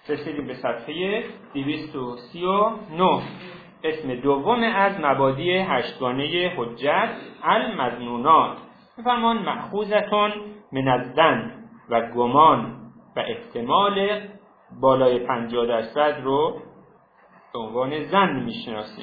رسیدیم به صفحه 239. اسم دوم از مبادی هشتگانه حجت المظنونات. می‌فرمان مأخوذتون من الظن و گمان و احتمال بالای 50% رو به عنوان ظن میشناسیم.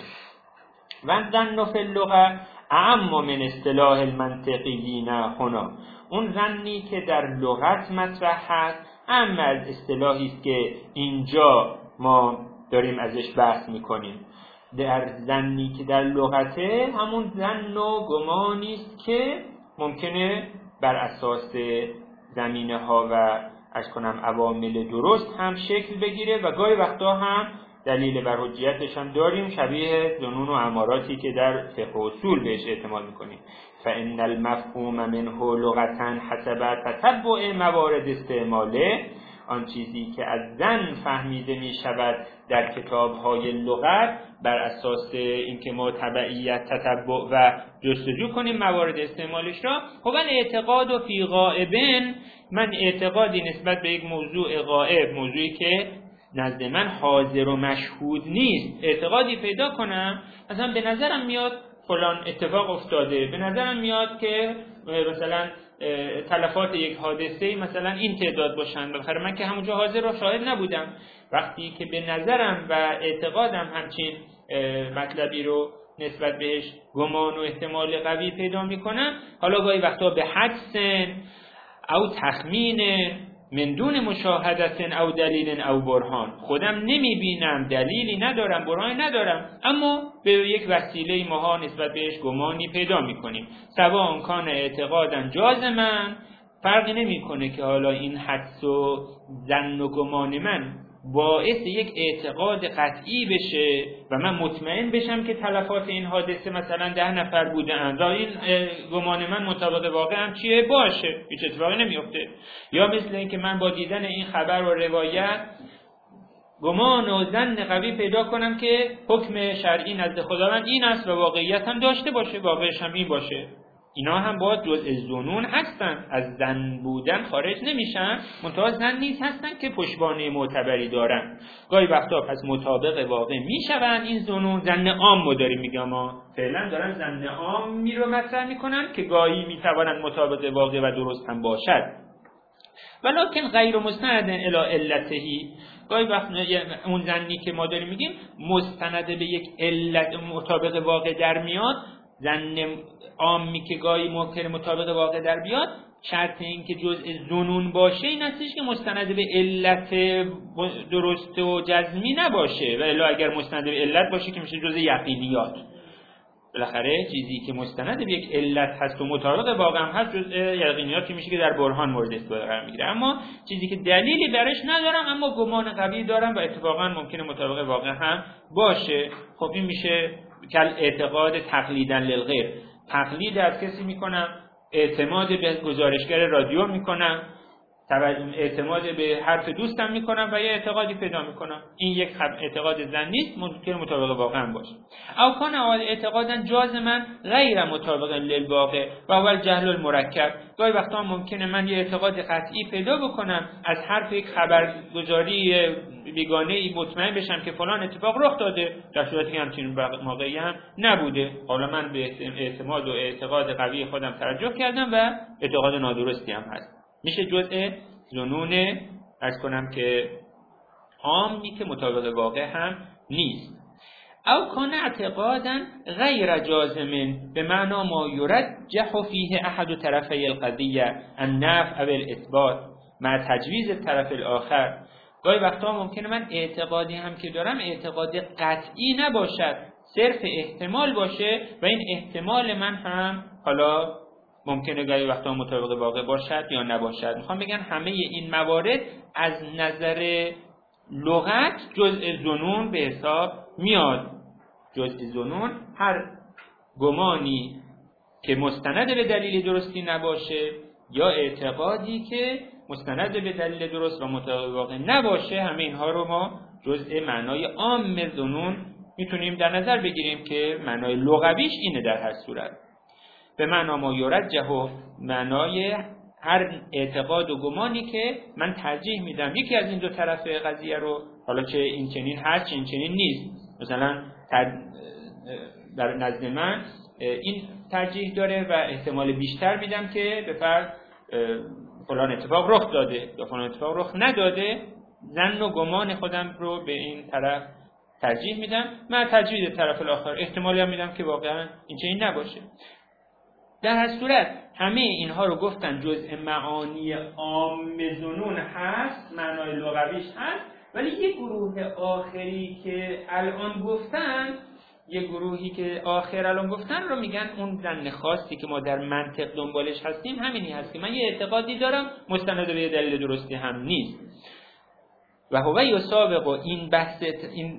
و الظن فی اللغه اعم من اصطلاح المنطقیین هنا. اون ظنی که در لغت مطرح هست اما از اصطلاحی است که اینجا ما داریم ازش بحث میکنیم. در ظنی که در لغته همون ظن و گمانی است که ممکنه بر اساس زمینه ها و عوامل درست هم شکل بگیره و گاهی وقتا هم دلیل بر حجیتش هم داریم، شبیه ظنون و اماراتی که در فقه و اصول بهش اعتماد میکنیم. فإن المفهوم منه لغة حسب تتبع موارد استعماله. آن چیزی که از ظن فهمیده می شود در کتاب‌های لغت بر اساس اینکه ما تبعیت، تتبع و جستجو کنیم موارد استعمالش را. خب اعتقاد فی غائبن، من اعتقادی نسبت به یک موضوع غائب، موضوعی که نزد من حاضر و مشهود نیست، اعتقادی پیدا کنم، مثلا به نظرم میاد فلان اتفاق افتاده، به نظرم میاد که مثلا تلفات یک حادثه مثلا این تعداد باشن، بالاخره من که همونجا حاضر و شاهد نبودم. وقتی که به نظرم و اعتقادم همچین مطلبی رو نسبت بهش گمان و احتمال قوی پیدا میکنم، حالا گاهی وقتا به حدسن او تخمین من دون مشاهدت او دلیل او برهان، خودم نمیبینم، دلیلی ندارم، برهانی ندارم، اما به یک وسیله ماها نسبت بهش گمانی پیدا میکنیم. سواء کان اعتقادن جازمن، فرقی نمیکنه که حالا این حدس و ظن و گمان من باعث یک اعتقاد قطعی بشه و من مطمئن بشم که تلفات این حادثه مثلا 10 نفر بودن، را این گمان من مطابق واقع هم چیه باشه، هیچ اتفاقی نمیفته. یا مثل این که من با دیدن این خبر و روایت گمان و ظن قوی پیدا کنم که حکم شرعی نزد خداوند این است و واقعیت هم داشته باشه، واقعش هم این باشه. اینا هم باید جزء ظنون هستن، از ظن بودن خارج نمیشن، منتها ظن نیز هستن که پشتوانه معتبری دارن. گاهی وقتا پس مطابق واقع میشون این ظنون. ظن عام ما داریم میگم، ما فعلا دارن ظن عام می رو مطرح میکنن که گاهی میتوانن مطابق واقع و درست هم باشد، ولکن غیر مستند الی علتهی. گاهی وقت اون ظنی که ما داریم میگیم مستند به یک علت مطابق واقع در میاد. ظن عامی که گاهی ممکنه مطابق واقع در بیاد، شرط این که جزء ظنون باشه این هستش که مستند به علت درست و جزمی نباشه، و الا اگر مستند به علت باشه که میشه جزء یقینیات. بالاخره چیزی که مستند به یک علت هست و مطابق واقع هم هست جزء یقینیات میشه که در برهان مورد استفاده قرار میگیره. اما چیزی که دلیلی برش ندارم اما گمان قوی دارم و اتفاقا ممکنه مطابق واقع هم باشه، خب این میشه کل اعتقاد تقلیدن للغیر. تقلید از کسی میکنم، اعتماد به گزارشگر رادیو میکنم، اعتماد به حرف دوستم میکنم و یه اعتقادی پیدا میکنم. این یک اعتقاد ظنی است، ممکن مطابق واقع هم باشه. او کان اعتقادا جازما غیر مطابق للواقع و هو الجهل المرکب. گاهی وقتا ممکنه من یه اعتقاد قطعی پیدا بکنم، از حرف یک خبرگزاری بیگانه‌ای مطمئن بشم که فلان اتفاق رخ داده، در صورتی که همچین واقعی هم نبوده. حالا من به اعتماد و اعتقاد قوی خودم توجه کردم و اعتقاد نادرستی هم هست. میشه جزء ظنون عرض کنم که عامی که مطابق واقع هم نیست. او کان اعتقادا غیر جازم به معنی ما یرجح فیه احد طرفی القضیه النفع او الاثبات مع تجویز الطرف الاخر. گاهی وقتا ممکنه من اعتقادی هم که دارم اعتقاد قطعی نباشد، صرف احتمال باشه و این احتمال من هم حالا ممکنه گاهی وقتا مطابق واقع باشد یا نباشد. میخوام بگم همه این موارد از نظر لغت جزء ظنون به حساب میاد. جزء ظنون هر گمانی که مستند به دلیل درستی نباشه یا اعتقادی که مستند به دلیل درست و مطابق واقع نباشه، همه اینها رو ما جزء معنای عام ظنون میتونیم در نظر بگیریم که معنای لغویش اینه در هر صورت. به معنا ما یرجح، معنای هر اعتقاد و گمانی که من ترجیح میدم یکی از این دو طرف قضیه رو، حالا چه این چنین هست چه این چنین نیست، مثلا در نزد من این ترجیح داره و احتمال بیشتر میدم که به فرض فلان اتفاق رخ داده یا فلان اتفاق رخ نداده، ظن و گمان خودم رو به این طرف ترجیح میدم، من ترجیح طرف الاخر احتمالی هم میدم که واقعا این چنین نباشه. در هر صورت همه اینها رو گفتن جزء معانی عام ظنون هست، معنای لغویش هست، ولی یک گروه آخری که الان گفتن رو میگن اون ظن خاصی که ما در منطق دنبالش هستیم همینی هست که من یه اعتقادی دارم مستند به دلیل درستی هم نیست. و هو یسابق، این بحث این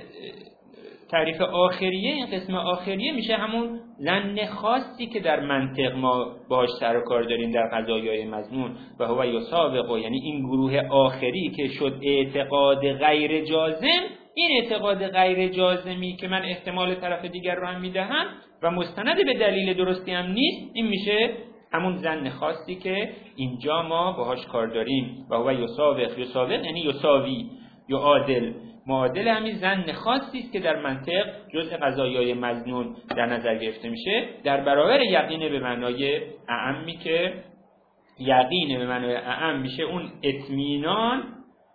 تعریف آخریه، این قسم آخریه میشه همون ظن خاصی که در منطق ما باهاش سر و کار داریم در قضایای مظنون. و هو یسابق یعنی این گروه آخری که شد اعتقاد غیر جازم، این اعتقاد غیر جازمی که من احتمال طرف دیگر رو هم میدهم و مستند به دلیل درستی هم نیست، این میشه همون ظن خاصی که اینجا ما باهاش کار داریم. و هو یسابق یعنی یساوی یا عادل، معادل همین ظن خاصی است که در منطق جزء قضایای مظنون در نظر گرفته میشه، در برابر یقین به معنای اعمی که یقین به معنای اعم میشه اون اطمینان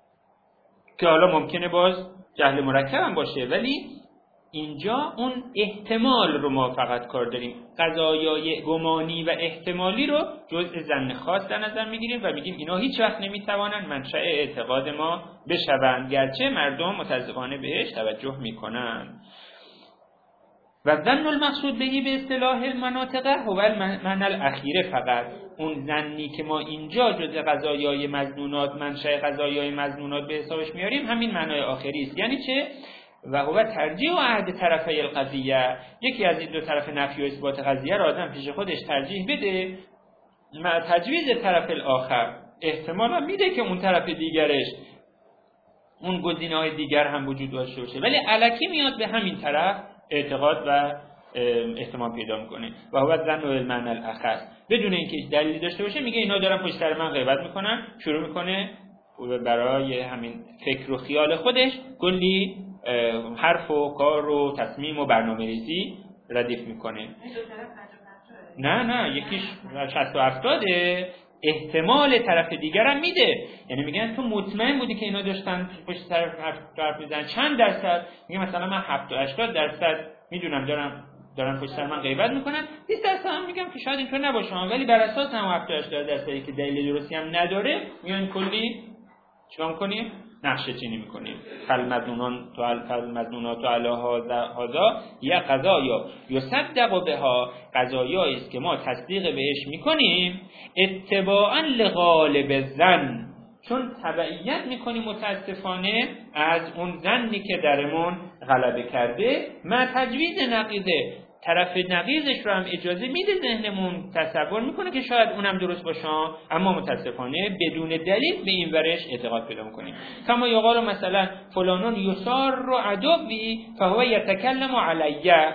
که حالا ممکنه باز جهل مرکب هم باشه، ولی اینجا اون احتمال رو ما فقط کار داریم، قضایای گمانی و احتمالی رو جزء ظن خاص در نظر میگیریم و میگیم اینا هیچ وقت نمیتوانند منشأ اعتقاد ما بشوند، گرچه مردم متاسفانه بهش توجه میکنند. و ظن المقصود بهی به اصطلاح المناطق هو المعنى الاخیره، فقط اون ظنی که ما اینجا جزء قضایای مظنونات، منشأ قضایای مظنونات به حسابش میاریم، همین معنای آخری است. یعنی چه؟ و هو ترجیح و عهد طرفی القضیه، یکی از این دو طرف نفی و اثبات قضیه را آدم پیش خودش ترجیح بده، مع تجویز طرف الاخر، احتمال هم میده که اون طرف دیگرش اون گزینه‌های دیگر هم وجود داشته باشه، ولی الکی میاد به همین طرف اعتقاد و احتمال پیدا میکنه. و هو ظن المعنى الاخص، بدون اینکه دلیلی داشته باشه میگه اینا دارن پشت سر من غیبت میکنن، شروع میکنه برای همین فکر و خیال خودش کلی حرف و کار و تصمیم و برنامه‌ریزی ردیف میکنه. نه یکیش 60 و 70 احتمال طرف دیگر هم میده، یعنی میگن تو مطمئن بودی که اینا داشتن پشت سر حرف میزنن چند درصد؟ میگه مثلا من 70-80% میدونم دارن پشت سر من غیبت میکنن، 20% هم میگم که شاید اینطور نباشه، ولی بر اساس هم 70-80% که دلیل درستی هم نداره میگن کلی چیکار کنیم؟ نقشه چینی میکنیم. فالمظنونات علی هذا یا قضایا یصدق بها، قضایایی است که ما تصدیق بهش میکنیم اتباعا لغالب الظن، چون تبعیت میکنیم متاسفانه از اون ظنی که درمون غلبه کرده، ما تجویز نقیضه، طرف نقیضش رو هم اجازه میده ذهنمون تصور میکنه که شاید اونم درست باشه، اما متاسفانه بدون دلیل به این ورش اعتقاد پیدا میکنیم. کما یقال مثلا فلانون یسار عدوی فهو یتکلم علیه،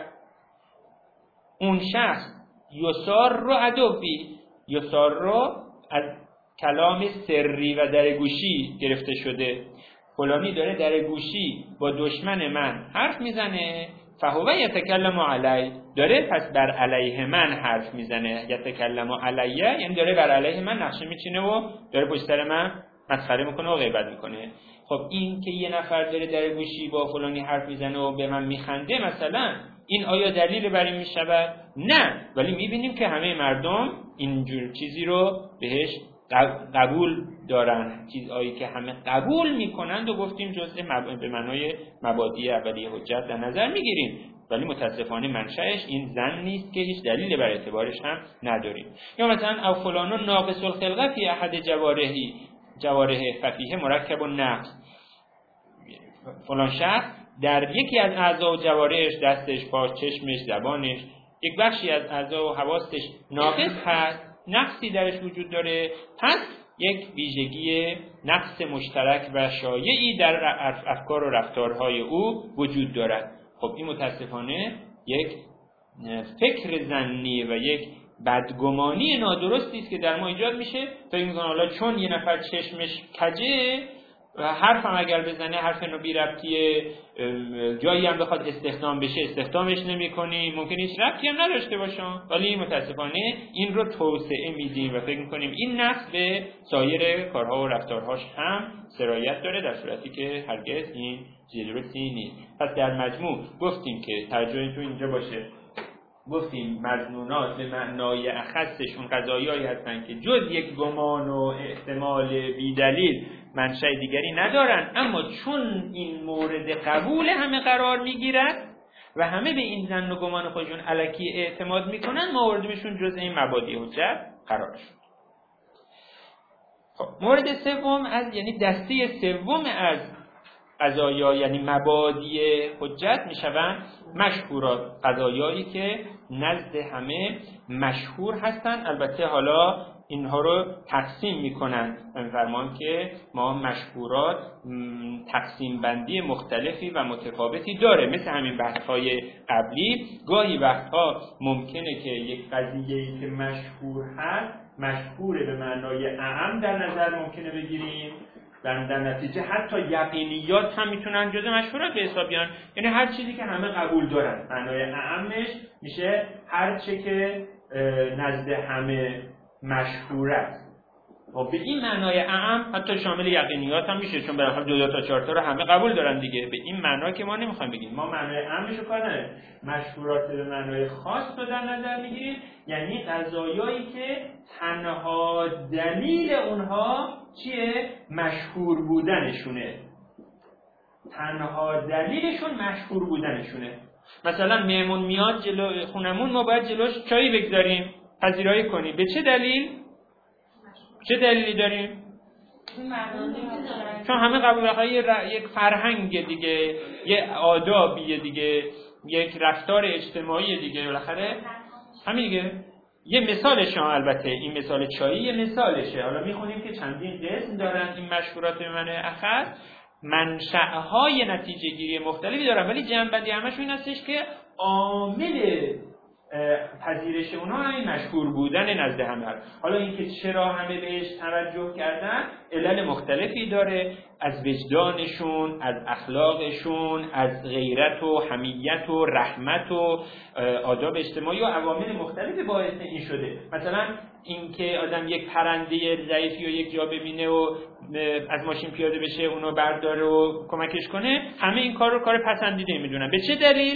اون شخص یسار عدوی، یسار از کلام سری و در گوشی گرفته شده، فلانی داره در گوشی با دشمن من حرف میزنه، فهو یتکلم علی، داره پس بر علیه من حرف میزنه، یتکلم علیه یعنی داره بر علیه من نقشه میچینه و داره پشت سر من مسخره میکنه و غیبت میکنه. خب این که یه نفر داره در گوشی با فلانی حرف میزنه و به من میخنده مثلا، این آیا دلیل بر این میشود؟ نه، ولی میبینیم که همه مردم اینجور چیزی رو بهش قبول دارن، چیزایی که همه قبول میکنند و گفتیم جزء به معنای مبادی اولیه حجت در نظر میگیریم، ولی متاسفانه منشأش این ظن نیست که هیچ دلیل بر اعتبارش هم نداریم. یا مثلا او فلان ناقص الخلقه فی احد جوارح ففیه مرکب النقص، فلان شخص در یکی از اعضا و جوارحش، دستش، پاش، چشمش، زبانش، یک بخشی از اعضا و حواسش ناقص هست، نقصی درش وجود داره، پس یک ویژگی نقص مشترک و شایعی در افکار و رفتارهای او وجود دارد. خب این متاسفانه یک فکر ظنی و یک بدگمانی نادرستی است که در ما ایجاد میشه. فکر می‌کنم حالا چون یه نفر چشمش کجه و حرفم اگر بزنه حرف اینو بی ربطیه، جایی هم بخواد استخدام بشه استخدامش نمی‌کنیم، ممکن هیچ ربطی هم نداشته باشه، ولی متاسفانه این رو توسعه میدیم و فکر می‌کنیم این نقص به سایر کارها و رفتارهاش هم سرایت داره، در صورتی که هرگز این درستی نیست. پس در مجموع گفتیم که ترجمه تو اینجا باشه، گفتیم مظنونات به معنای اخصشون قضایایی هستن که جز یک گمان و احتمال بی‌دلیل منشأ دیگری ندارن، اما چون این مورد قبول همه قرار میگیرد و همه به این ظن و گمان خودشون الکی اعتماد میکنن، مواردشون جز این مبادی حجت قرار شد. خب مورد سوم از یعنی دسته سوم از قضایا یعنی مبادی حجت میشوند مشهورات، قضایایی که نزد همه مشهور هستند. البته حالا اینها رو تقسیم میکنن، میفرمان که ما مشهورات تقسیم بندی مختلفی و متفاوتی داره، مثل همین بحث‌های قبلی. گاهی وقتها ممکنه که یک قضیه‌ای که مشهور هست مشهوره به معنای اعم در نظر ممکنه بگیریم، در نتیجه حتی یقینیات هم میتونن جزء مشهورات به حساب بیان، یعنی هر چیزی که همه قبول دارن معنای اعمش میشه هر چه که نزد همه مشهور است. و به این معنای اعم حتی شامل یقینیات هم میشه، چون به هر حال 2 تا 4 تا رو همه قبول دارن دیگه. به این معنا که ما نمیخوایم بگیم، ما معنای اعمش رو کار نداریم، مشهورات به معنای خاص رو در نظر میگیریم، یعنی قضایایی که تنها دلیل اونها چیه؟ مشهور بودنشونه. تنها دلیلشون مشهور بودنشونه. مثلا مهمون میاد جلو خونمون، ما باید جلوش چایی بگذاریم، پذیرایی کنیم. به چه دلیل؟ چه دلیلی داریم؟ چون همه قبول‌های یک فرهنگ دیگه، یک آدابیه دیگه، یک رفتار اجتماعی دیگه، بالاخره همین دیگه. یه مثالشه، البته این مثال چایی یه مثالشه. حالا میخونیم که چندین قسم دارن این مشهورات به معنی اخر، منشأهای نتیجه گیری مختلفی دارن، ولی جنبندی همش این هستش که عامل پذیرش اونها همین مشهور بودن نزد همه هست. حالا اینکه چرا همه بهش توجه کردن علل مختلفی داره، از وجدانشون، از اخلاقشون، از غیرت و حمیت و رحمت و آداب اجتماعی و عوامل مختلفی باعث این شده. مثلا اینکه آدم یک پرنده ضعیفی و یک جا ببینه و از ماشین پیاده بشه اونو برداره و کمکش کنه، همه این کار رو کار پسندیده میدونن. به چه دلیل؟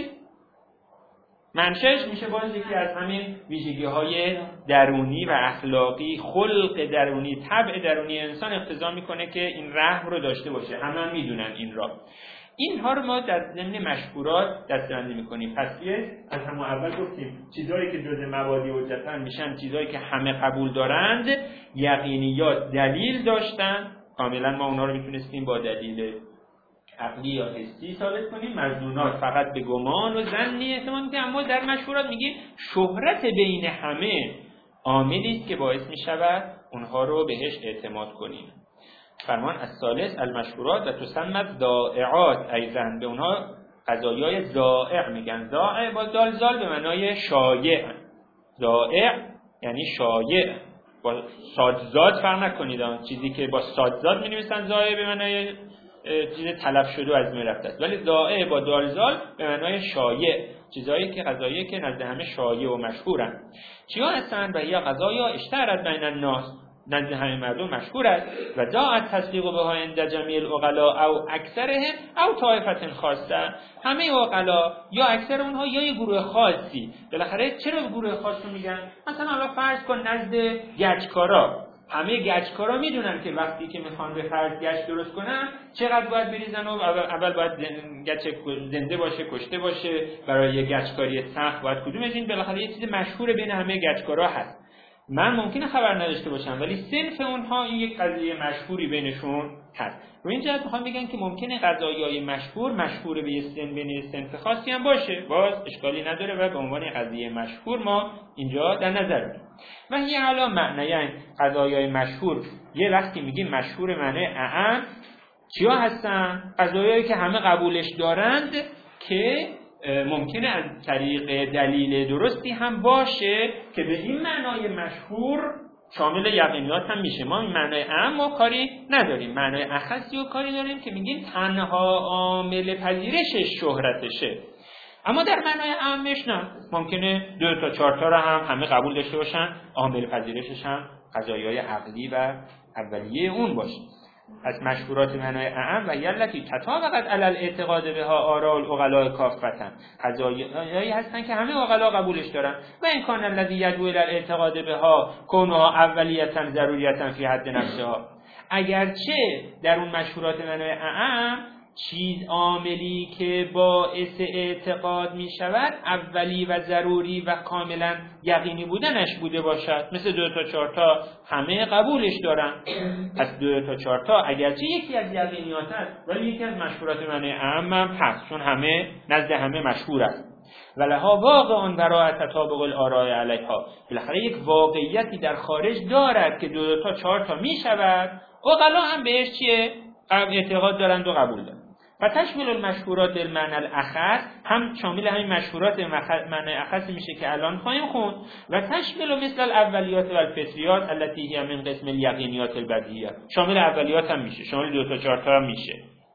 منشأش میشه باز یکی از همین ویژگی‌های درونی و اخلاقی، خلق درونی، طبع درونی انسان اقتضا میکنه که این رحم رو داشته باشه. همه میدونن این را. اینها رو ما در ضمن مشهورات دسته‌بندی میکنیم. پس از همون اول گفتیم چیزایی که جزء مبادی حجتن میشن چیزایی که همه قبول دارند، یقینیات دلیل داشتن، کاملا ما اونا رو میتونستیم با دلیل عقلی یا حسی ثابت کنیم. مظنونات فقط به گمان و ظنی احتمال می‌کنیم، اما در مشهورات میگیم شهرت بین همه عاملی است که باعث می‌شود اونها رو بهش اعتماد کنیم. فرمان الثالث المشهورات و تسمى ضائعات، ایضا به اونها قضایای ضائع میگن. ضائع با دال زال به معنای شایع، ضائع یعنی شایع، با صادزاد فرق نکنید، چیزی که با صادزاد می‌نویسن ضائع به معنای چیز تلف شده و از بین رفته است، ولی ضائع با دالزال به معنای شایع، چیزایی که قضایی که نزد همه شایع و مشهورن. چیا هستن؟ و یا قضایا اشتهرت بین الناس، نزد همه مردم مشهور است. و ضاعت تصدیق بها عند جمیع العقلاء او اکثرهم او طائفه خاصه، همه عقلا یا اکثر اونها یا یه گروه خاصی. بالاخره چرا گروه خاص رو میگن؟ مثلا حالا فرض کن نزد گچکارا، همه گچکارا میدونن که وقتی که میخوان به فرض گچ درست کنن چقدر باید بریزن و اول باید گچ زنده باشه، کشته باشه. برای گچکاری سخت باید کدوم از این بالاخره یه چیز مشهور بین همه گچکارا هست. من ممکنه خبر نداشته باشم، ولی صنف اونها این یک قضیه مشهوری بینشون هست. رو این جهت میخوام بگم که ممکنه قضایای مشهور به یه سن بین صنف خاصی هم باشه، باز اشکالی نداره و به عنوان قضیه مشهور ما اینجا در نظر بگیریم. و هی علا معنی قضایای مشهور، یه وقتی میگیم مشهور معنی اعم چیا هستن؟ قضایایی که همه قبولش دارند که ممکنه از طریق دلیل درستی هم باشه که به این معنای مشهور شامل یقینیات هم میشه. ما این معنای عام کاری نداریم، معنای اخصی رو کاری داریم که میگیم تنها عامل پذیرشش شهرتشه. اما در معنای عامش نه، ممکنه 2 تا 4 تا رو هم همه قبول داشته باشن، عامل پذیرشش هم قضایای عقلی و اولیه اون باشه. از مشهورات معنای اعم و یلتی تطابقت علی الاعتقاد بها آراء العقلاء کافة، قضایایی هستن که همه عقلا قبولش دارن. و این کان الذی یدعو الی الاعتقاد بها کونها اولیتا ضروریتا فی حد نفسها، اگرچه در اون مشهورات معنای اعم چیز عاملی که باعث اعتقاد می شود اولی و ضروری و کاملا یقینی بودنش بوده باشد، مثل 2 تا 4 تا همه قبولش دارن. پس 2 تا 4 تا اگرچه یکی از یقینیات است ولی یکی از مشهورات معنی اعم هم هست، چون همه نزد همه مشهور است. ولها واقع وراء تطابق الاراء علیها، بالاخره یک واقعیتی در خارج دارد که 2 تا 4 تا می شود، عقلا هم بهش چیه؟ اعتقاد دارند و قبول دارند. و تشمل المشهورات المعنى الاخص، هم شامل همین مشهورات معنی اخص میشه که الان خواهیم خوند. و تشمل مثل الاولیات و الفطریات التي هي من قسم الیقینیات البدیهیه، شامل اولیات هم میشه، شامل 2 تا 4 تا هم میشه.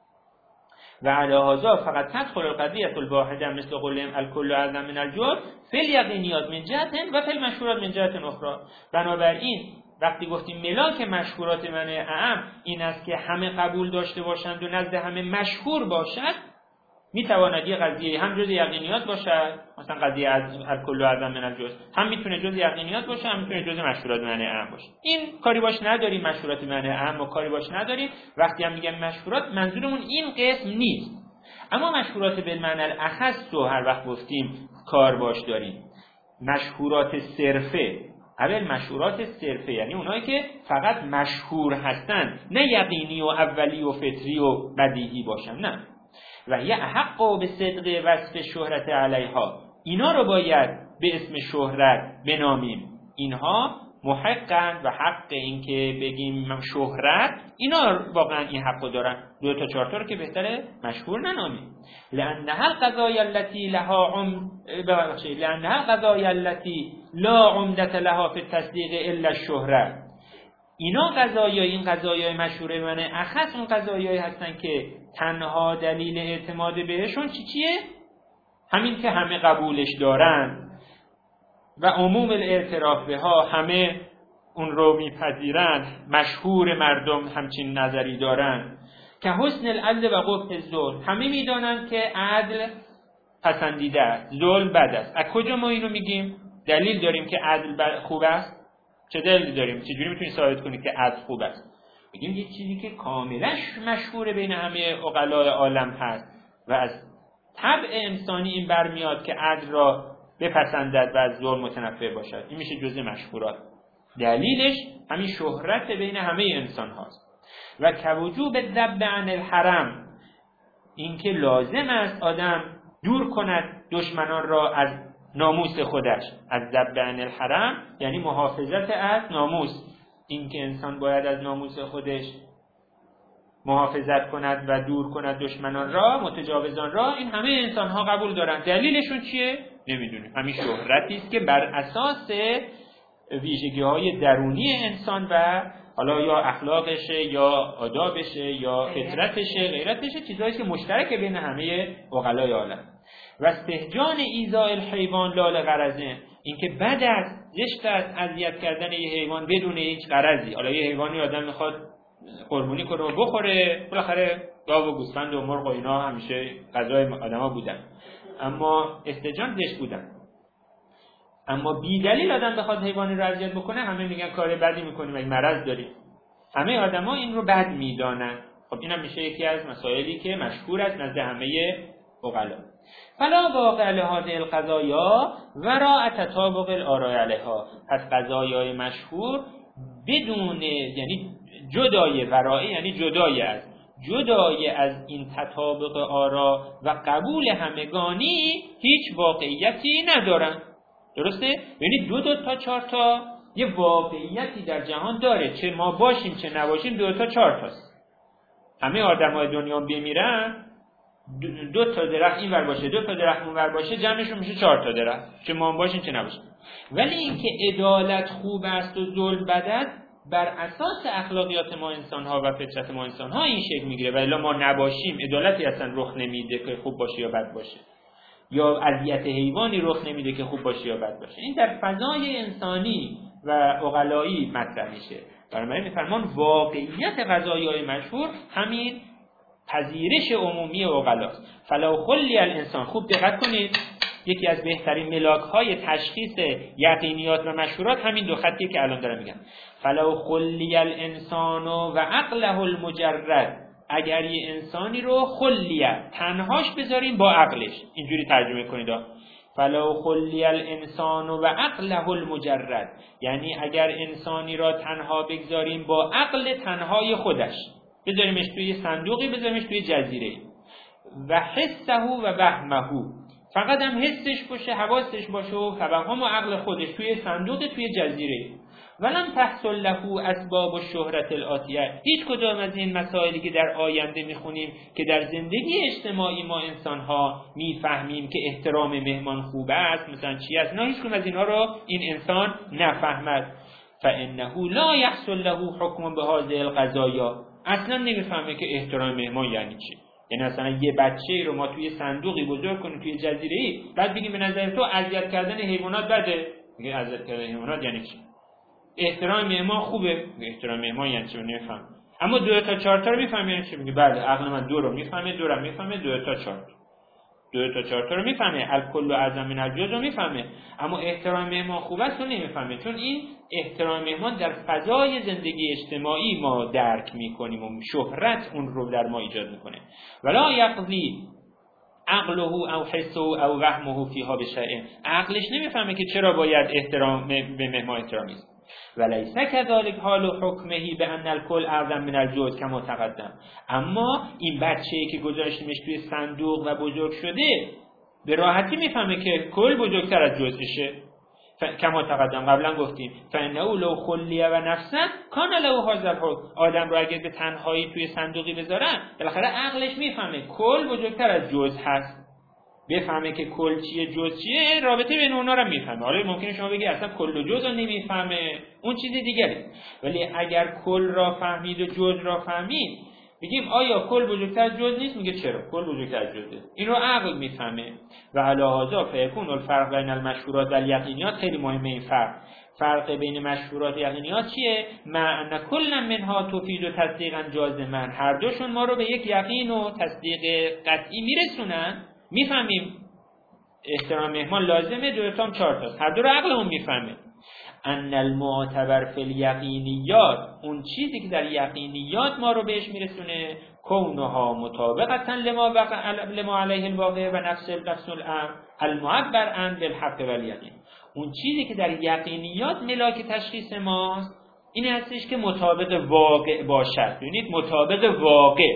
و علی هذا فقط تدخل القضیه الواحده مثل قولهم الکل اعظم من الجزء فی الیقینیات من جهت و فی المشهورات من جهت اخرى. بنابراین وقتی گفتیم ملاک مشهورات معنی اعم این است که همه قبول داشته باشند و نزد همه مشهور باشد، میتواند یه قضیه هم جز یقینیات باشد، مثلا قضیه از الکل اعظم من الجزء، هم میتونه جز یقینیات باشه، هم میتونه جز مشهورات معنی اعم باشه. این کاری باش نداریم، مشهورات معنی اعم و کاری باش نداریم. وقتی هم میگم مشهورات منظورمون این قسم نیست. اما مشهورات بالمعنی الاخص رو هر وقت گفتیم کار باش داریم. مشهورات صرفه، اول مشهورات صرفه یعنی اونایی که فقط مشهور هستن، نه یقینی و اولی و فطری و بدیهی باشن، نه. و یه حق و به صدق وصف شهرت علیها، اینا رو باید به اسم شهرت بنامیم. اینها محقن و حق این که بگیم شهرت، اینا واقعا این حق رو دارن. 2 تا 4 تا رو که بهتره مشهور ننامیم. لأنها القضايا التي لا عمدة لها في التصديق الا الشهرة. اینا این قضایای مشهور منه اخص اون قضایایی هستن که تنها دلیل اعتماد بهشون چیه؟ همین که همه قبولش دارن و عموم الاعتراف بها، همه اون رو میپذیرن، مشهور مردم همچین نظری دارن. که حسن العدل و قبح الظلم، همه میدانن که عدل پسندیده است، ظلم بد است. از کجا ما اینو میگیم؟ دلیل داریم که عدل خوب است؟ چه دلیلی داریم؟ چجوری میتونی ثابت کنی که عدل خوب است؟ میگیم یک چیزی که کاملا مشهور بین همه عقلای عالم هست و از طبع انسانی این برمیاد که عدل را بپسندد و از ظلم متنفر باشد. این میشه جزء مشهورات. دلیلش همین شهرت بین همه انسان هاست. و کوجوب الذب عن الحرم، اینکه لازم است آدم دور کند دشمنان را از ناموس خودش. از ذب عن الحرم یعنی محافظت از ناموس، اینکه انسان باید از ناموس خودش محافظت کند و دور کند دشمنان را، متجاوزان را. این همه انسان ها قبول دارن. دلیلشون چیه؟ نمیدونیم. همین شهرتی است که بر اساس ویژگی های درونی انسان و حالا یا اخلاقشه یا آدابشه یا فطرتشه غیرتشه، چیزایی که مشترک بین همه عقلای عالم. و استهجان ایذاء الحیوان لا لغرض، اینکه بد است، زشت است اذیت کردن یه حیوان بدون هیچ غرضی. حالا یه حیوانی آدم میخواد قربانی کنه و بخوره، بالاخره گاو و گوسفند و مرغ و اینا همیشه غذای آدما بودن، اما استهجان زشت بودن. اما بی دلیل آدم بخواد حیوانی رو اذیت بکنه، همه میگن کار بدی میکنیم، این مرض داریم. همه آدما این رو بد میدانن. خب اینم میشه یکی از مسائلی که مشهور است نزد همه عقلا. فلا واقع لهذه القضايا وراء تطابق الاراء علیها، پس قضایای مشهور بدون، یعنی جدای ورای، یعنی جدای از این تطابق آرا و قبول همگانی هیچ واقعیتی ندارن. درسته؟ یعنی 2 تا 4 تا یه واقعیتی در جهان داره، چه ما باشیم چه نباشیم 2 تا 4 تاست. همه آدمای دنیا بمیرن دو تا درخت این ور باشه 2 تا درخت اون ور باشه جمعشون میشه 4 تا درخت، چه ما باشین چه نباشه. ولی اینکه عدالت خوب است و ظلم بد است بر اساس اخلاقیات ما انسان ها و فطرت ما انسان ها این شکل میگیره، ولی ما نباشیم عدالتی اصلا رخ نمیده که خوب باشه یا بد باشه، یا اذیت حیوانی رخ نمیده که خوب باشه یا بد باشه. این در فضای انسانی و عقلایی مطرح میشه. بنابراین میفرمان واقعیت قضایای مشهور همین پذیرش عمومی عقلاست. فلو خلی الانسان، خوب دقت کنید، یکی از بهترین ملاک‌های تشخیص یقینیات و مشهورات همین دو خطی که الان دارم میگم. فلو خلی الانسان و عقله المجرد، اگر یه انسانی رو خلیه تنهاش بذاریم با عقلش، اینجوری ترجمه کنید فلو خلی الانسان و عقله المجرد، یعنی اگر انسانی را تنها بگذاریم با عقل تنهای خودش، بذاریمش توی صندوقی، بذاریمش توی جزیره‌ای، و حسه و وهمه، فقط هم حسش باشه، حواسش باشه و توهم و عقل خودش توی صندوق توی جزیره، ولم تحصل له اسباب الشهرت الآتیه، هیچ کدام از این مسائلی که در آینده میخونیم که در زندگی اجتماعی ما انسان‌ها میفهمیم که احترام مهمان خوب است، مثلا چی است، نه هیچ کدوم از اینها رو این انسان نفهمد. فانه لا یحصل له حکم بهذه القضایا، اصلا نمیفهمه که احترام مهمان یعنی چی. یعنی مثلا یه بچه‌ای رو ما توی صندوقی بزرگ کنیم توی جزیره‌ای، بعد بگیم به نظر تو اذیت کردن حیوانات بده، میگه اذیت کردن حیوانات یعنی چی؟ احترام مهمان خوبه، احترام مهمان یعنی چی نمیفهم. اما 2 تا 4 تا رو میفهمه یعنی چی؟ میگه بله عقل من 2 رو میفهمه، 2 رو میفهمه، 2 تا 4 2 تا 4 تا رو میفهمه، الکل اعظم من الجزء رو میفهمه، اما احترام مهمان خوب است رو نمیفهمه، چون این احترام مهمان در فضای زندگی اجتماعی ما درک میکنیم و شهرت اون رو در ما ایجاد میکنه. ولا یقضی عقله او حسه او وهمه فیها بشیء، عقلش نمیفهمه که چرا باید احترام به مهمان احترامی است. ولیس کذالک حال حکمه بان الکل اعظم من الجزء کما تقدم، اما این بچه‌ای که گذاشتیمش توی صندوق و بزرگ شده به راحتی میفهمه که کل بزرگتر از جزءشه. کما تقدم قبلا گفتیم فانه لو خلی و نفسا کان له هذا الحکم، آدم رو اگه به تنهایی توی صندوقی بذارن بالاخره عقلش میفهمه کل بزرگتر از جزء هست، بفهمه که کل چیه جزء چیه، رابطه بین اونها رو میفهمه. حالا ممکنه شما بگی اصلا کل و جزء رو نمیفهمه، اون چیز دیگره، ولی اگر کل را فهمید و جزء را فهمید، بگیم آیا کل بزرگتر از جزء نیست؟ میگه چرا، کل بزرگتر از جزءه، این رو عقل میفهمه. و علی هذا فیکون الفرق بین المشهورات و الیقینیات، خیلی مهمه این فرق بین مشهورات و یقینیات چیه؟ مع ان کل منها تفید تصدیقا جازما، هر دوشون ما رو به یک یقین و تصدیق قطعی میرسونن. میفهمیم احترام مهمان لازمه، 2 تا 4 تا، هر دو رو عقلمون میفهمه. ان المعتبر فی الیقینیات، اون چیزی که در یقینیات ما رو بهش میرسونه، کونها مطابقتا لما علیه الواقع و نفس الامر المعبر عن بالحق والیقین، اون چیزی که در یقینیات ملاک تشخیص ماست این هستش که مطابق واقع باشد. ببینید مطابق واقع،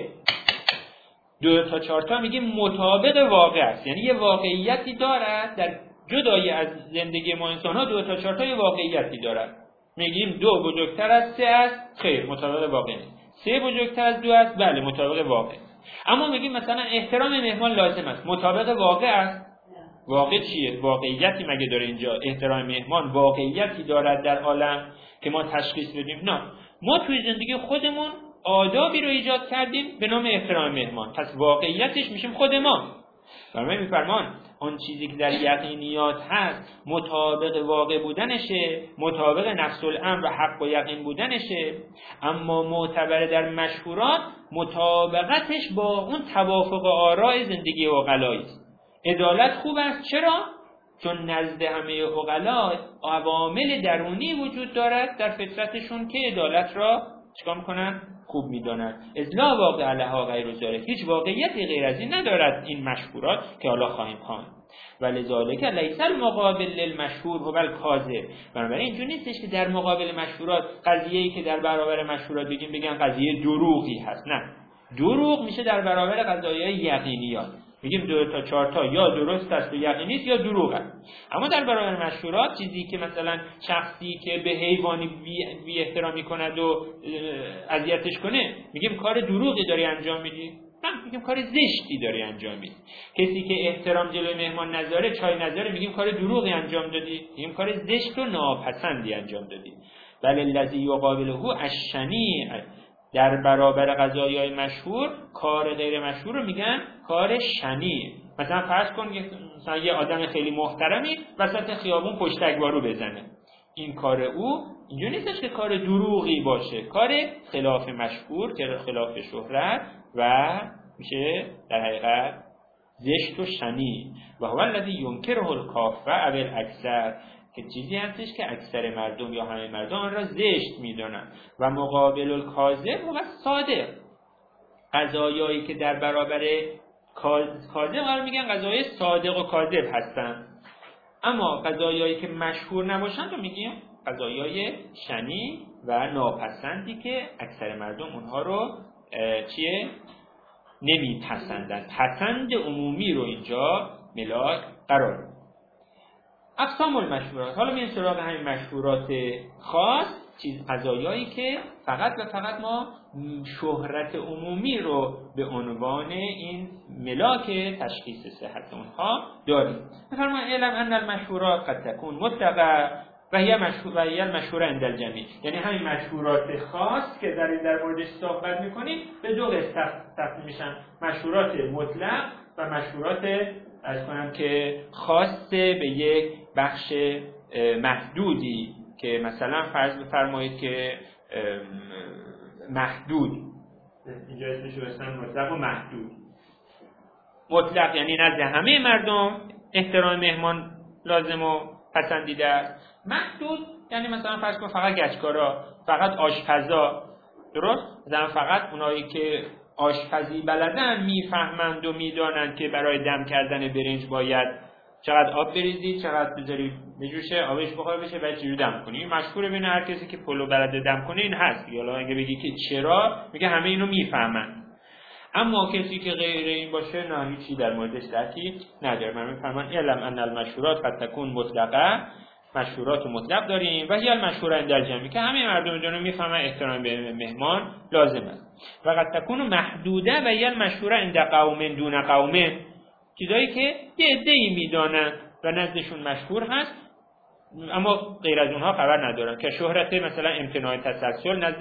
2 تا 4 تا میگیم مطابق واقع است، یعنی یه واقعیتی دارد در جدای از زندگی ما انسان ها. 2 تا 4 تا یه واقعیتی دارد، میگیم 2 بزرگتر از 3 است، خیر مطابق واقع نیست. 3 بزرگتر از 2 است، بله مطابق واقع. اما میگیم مثلا احترام مهمان لازم است، مطابق واقع است. واقع چیه؟ واقعیتی مگه داره اینجا؟ احترام مهمان واقعیتی دارد در عالم که ما تشخیص بدیم؟ نه، ما توی زندگی خودمون آدابی رو ایجاد کردیم به نام احترام مهمان، پس واقعیتش میشیم خود ما. برای میفرمان اون چیزی که در یقینیات هست مطابق واقع بودنشه، مطابق نفس الامر و حق و یقین بودنشه، اما معتبر در مشهورات مطابقتش با اون توافق آراء زندگی عقلایی است. عدالت خوب است، چرا؟ چون نزد همه عقلا عوامل درونی وجود دارد در فطرتشون که عدالت را چیکار میکنن؟ خوب میدانند. از لا واقع لها غیر ذلک، هیچ واقعیتی غیر از این ندارد این مشهورات که حالا خواهیم خواند. ولذالک لیس المقابل للمشهور هو الکاذب، بنابراین اینجوری نیستش که در مقابل مشهورات قضیه‌ای که در برابر مشهورات بگن قضیه دروغی هست. نه، دروغ میشه در برابر قضایای یقینیات، میگیم 2 تا 4 تا یا درست است و یقینی است یا دروغ است. اما در برابر مشهورات چیزی که مثلا شخصی که به حیوانی بی احترامی کند و اذیتش کنه، میگیم کار دروغی داری انجام میدی. میگیم کار زشتی داری انجام میدی. کسی که احترام جلوی مهمان نذاره، چای نذاره، میگیم کار دروغی انجام دادی، میگیم کار زشت و ناپسندی انجام دادی. بل الذی یقابله الشنیع، در برابر غذایای مشهور کار غیر مشهور رو میگن کار شنیع. مثلا فرض کن مثلا یه آدم خیلی محترمی وسط خیابون پشتکوارو بزنه، این کار او اینجا نیستش که کار دروغی باشه، کار خلاف مشهور، که خلاف شهرت و میشه در حقیقت زشت و شنیع. و هو الذی ینکره الکافه او الاکثر، که چیزی هستش که اکثر مردم یا همه مردم آن را زشت میدونن. و مقابل الکاذب و صادق، غذایایی که در برابر کاذب قرار میگن غذای صادق و کاذب هستن، اما غذایایی که مشهور نباشن رو میگیم غذایای شنیع و ناپسندی که اکثر مردم اونها رو نمیپسندن. پسند عمومی رو اینجا ملاک قرار میده. اقسام المشهورات، حالا میایم سراغ همین مشهورات خاص، غذایایی که فقط و فقط ما شهرت عمومی رو به عنوان این ملاک تشخیص صحت اونها داریم. مثلا علم ان المشهورات قد تكون مطلقه و هی المشهوره عند الجمیع، یعنی همین مشهورات خاص که در موردش صحبت میکنیم به دو قسمت تقسیم میشن: مشهورات مطلق و مشهورات از کنم که خاصه به یک بخش محدودی، که مثلا فرض بفرمایید که محدود، اینجا اسمش رو بستن مطلق و محدود. مطلق یعنی نزد همه مردم احترام مهمان لازم و پسندیده است. محدود یعنی مثلا فرض کن فقط گچکارا، فقط آشپزا، درست؟ مثلا فقط اونایی که آشپزی بلدن میفهمند و میدانند که برای دم کردن برنج باید چقدر آب بریزی، چقدر بذاری بجوشه، آبش بخوره بشه، بعد چجوری دم کنی. مشهور بین هر کسی که پلو بلده دم کنه این هست. حالا اگه بگی که چرا، میگه همه اینو میفهمن. اما کسی که غیر این باشه نه، هیچی در موردش درکی نداره. من میفهمم علم ان المشهورات قد تكون مطلقه، مشهورات مطلق داریم، و هی المشهوره عند الجمیع، که همه مردم جنو میفهمن احترام به مهمان لازم است. و قد تكون محدوده و هی المشهوره عند قوم دون قوم، چیزایی که یه عده‌ای میدانن و نزدشون مشهور هست اما غیر از اونها خبر ندارن، که شهرت مثلا امتناع تسلسل نزد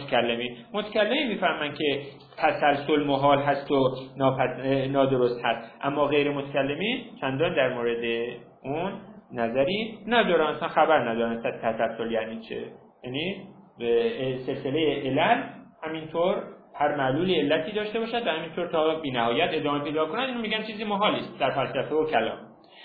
متکلمی میفهمن که تسلسل محال هست و نادرست هست، اما غیر متکلمی چندان در مورد اون نظری ندارن، اصلا خبر ندارن تسلسل یعنی چه. یعنی سلسله علل همینطور هر معلولی علتی داشته باشد و همینطور تا بی‌نهایت ادامه پیدا کنند، اینو میگن چیزی محالی است در فلسفه و کلام.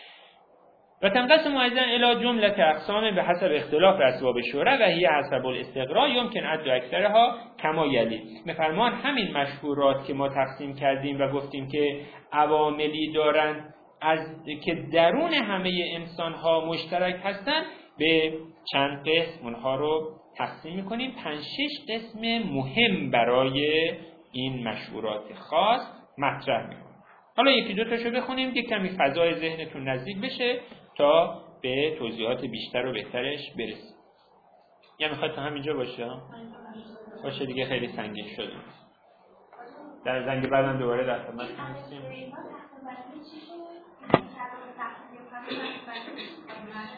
و تنقسم ايضا الى جمله اقسام به حسب اختلاف اسباب شهره و هي حسب الاستقراء يمكن عد اکثرها کما یلی. میفرمان همین مشهورات که ما تقسیم کردیم و گفتیم که عواملی دارند که درون همه انسان ها مشترک هستند، به چند قسم اونها رو تقسیم میکنیم. 5-6 قسم مهم برای این مشهورات خاص مطرح میکنیم. حالا یکی دو تاشو بخونیم که کمی فضای ذهنتون نزدیک بشه تا به توضیحات بیشتر و بهترش برسیم. یا میخواد تا همینجا باشه دیگه، خیلی سنگین شده. در زنگ بعدم دوباره در خدمتتون هستیم.